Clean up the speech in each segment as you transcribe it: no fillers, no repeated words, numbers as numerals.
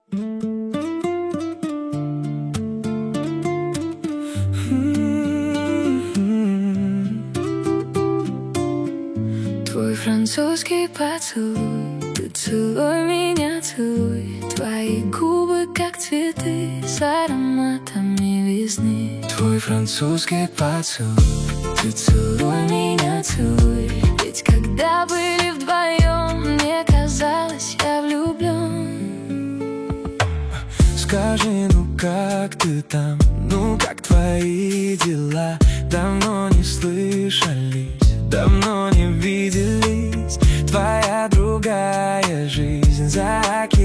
Твой французский поцелуй, ты целуй меня, целуй. Твои губы, как цветы, с ароматами весны. Твой французский поцелуй, ты целуй меня, целуй. Ведь когда были вдвоем, мне казалось, я влюблен. Скажи, ну как ты там, ну как твои дела? Давно не слышались, давно не виделись. Твоя другая жизнь за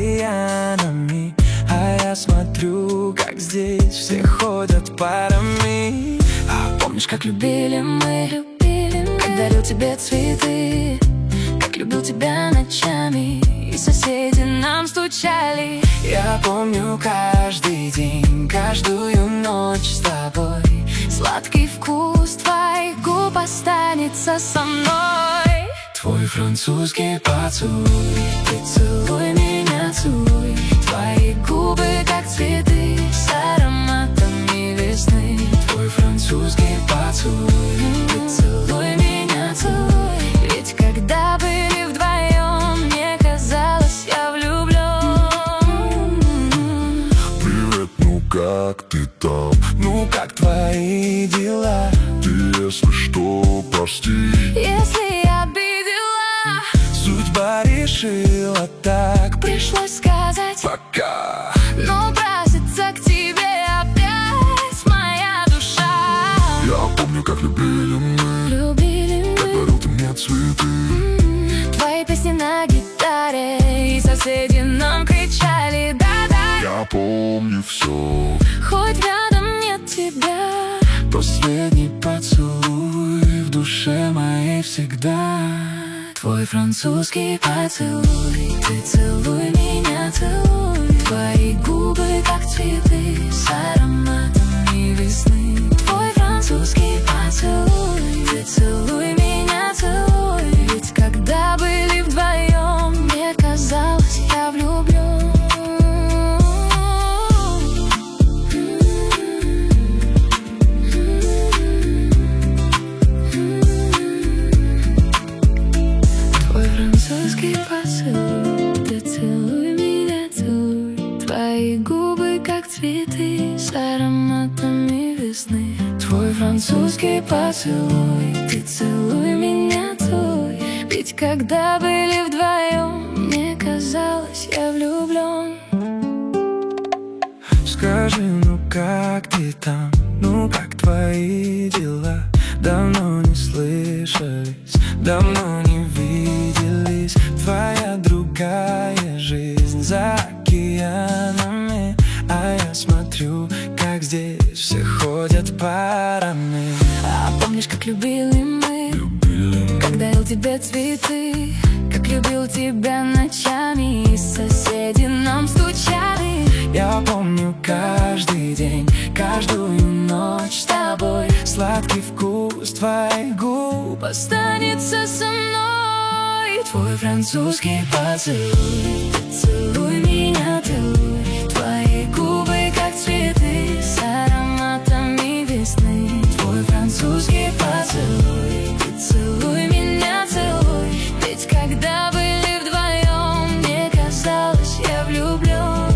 океанами, а я смотрю, как здесь все ходят парами. А помнишь, как любили мы, как дарил тебе цветы, как любил тебя ночами, и соседи нам стучали. Я помню каждый день, каждую ночь с тобой. Сладкий вкус твоих губ останется со мной. Твой французский поцелуй, ты целуй меня, целуй. Твои губы, как цветы, с ароматами весны. Твой французский поцелуй, ты целуй меня, целуй. Ведь когда были вдвоем, мне казалось, я влюблен. Привет, ну как ты там? Ну как твои дела? Ты, если что, прости, если я обидела. Судьба решила так, пришлось сказать пока. Но просится к тебе опять моя душа. Я помню, как любили мы, как дарил ты мне цветы. Твои песни на гитаре, и соседи нам кричали да-да. Я помню все, хоть рядом нет тебя. Последний поцелуй в душе моей всегда. Твой французский поцелуй, ты целуй меня, целуй. Твои губы, как цветы, с ароматами весны. Твой французский поцелуй, ты целуй меня, целуй. Ведь когда были вдвоем, мне казалось, я влюблен. Французский поцелуй, ты целуй меня, целуй. Твои губы, как цветы, с ароматами весны. Твой французский поцелуй, ты целуй меня, целуй. Ведь когда были вдвоем, мне казалось, я влюблен. Скажи, ну как ты там, ну как твои дела? Давно не слышались, давно не виделись. Твоя другая жизнь за океанами, а я смотрю, как здесь все ходят парами. А помнишь, как любили мы, как дарил тебе цветы, как любил тебя ночами, и соседи нам стучали. Я помню каждый день, каждую ночь с тобой. Сладкий вкус твоих губ останется со мной. Твой французский поцелуй, ты целуй меня, целуй. Твои губы, как цветы, с ароматами весны. Твой французский поцелуй, ты целуй меня, целуй. Ведь когда были вдвоем, мне казалось, я влюблен.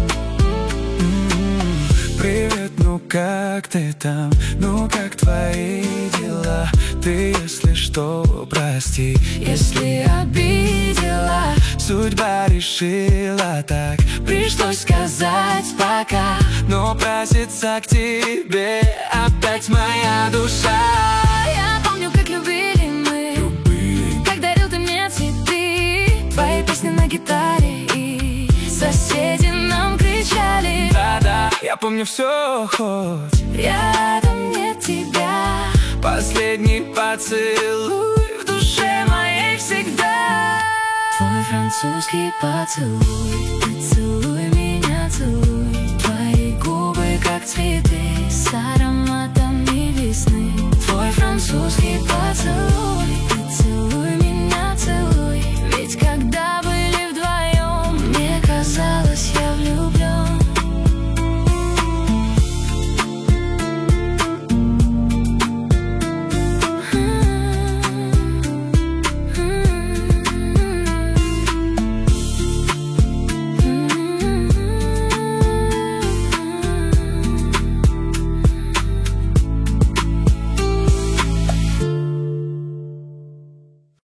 Привет, ну как ты там, ну как твои дела? Ты, если что, прости, если обидела. Судьба решила так, пришлось сказать пока. но просится к тебе опять моя душа. Я помню, как любили мы, как дарил ты мне цветы. Твои песни на гитаре, и соседи нам кричали Да-да, я помню все, хоть рядом нет тебя. последний поцелуй в душе моей всегда. Твой французский поцелуй,